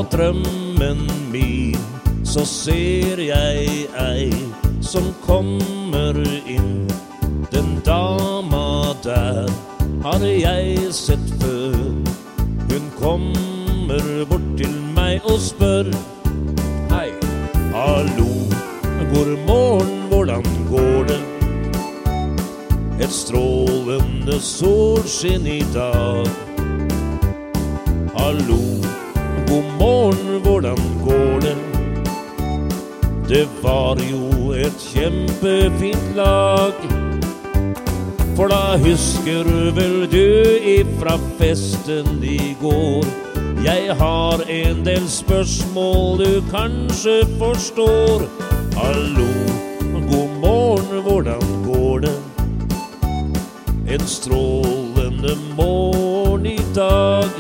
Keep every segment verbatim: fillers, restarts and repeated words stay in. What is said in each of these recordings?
drømmen min, så ser jeg ei som kommer inn. Den dama der har jeg sett før. Hun kommer bort til meg og spør: hei, hallo, god morgen, hvordan går det? Et strålende solskinn i dag. Hallo, god morgen, hvordan går det? Det var jo et kjempefint lag. For da husker vel du ifra festen i går. Jeg har en del spørsmål du kanskje forstår. Hallo, god morgen, hvordan går det? En strålende morgen i dag.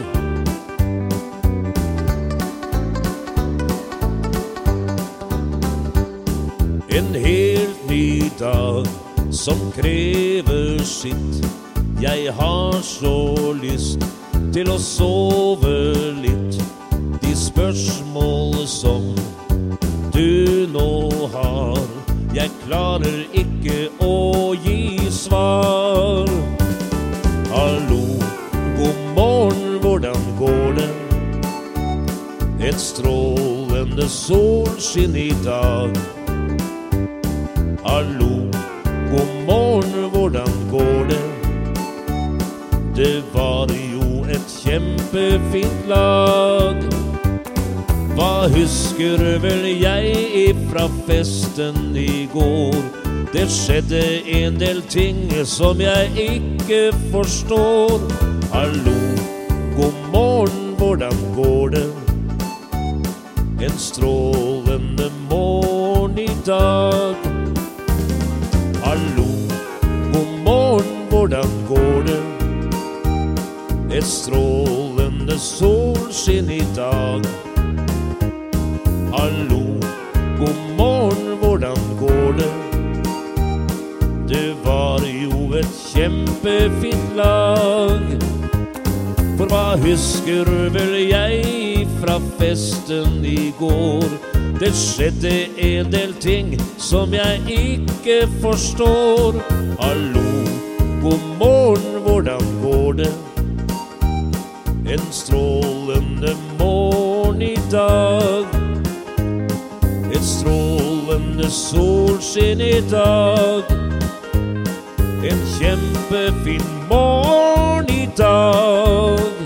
En helt ny dag som krever sitt. Jeg har så lyst til å sove litt. De spørsmål som du nå har, jeg klarer ikke å gi svar. Hallo, god morgen, hvordan går det? Et strålende solskinn i dag. Hallo, god morgen, hvordan går det? Det var jo et kjempefint lag. Hva husker vel jeg ifra festen i går? Det skjedde en del ting som jeg ikke forstår. Hallo, god morgen, hvordan går det? En strålende morgen i dag. Hallo, god morgen, hvordan går det? Et strålende solskinn i dag. Hallo, god morgen, hvordan går det? Det var jo et kjempefint lag. For hva husker vel jeg fra festen i går? Det skjedde en del ting som jeg ikke forstår. Hallo, god morgen, hvordan går det? En strålende morgen i dag. Et strålende solskinn i dag. En kjempefin morgen i dag.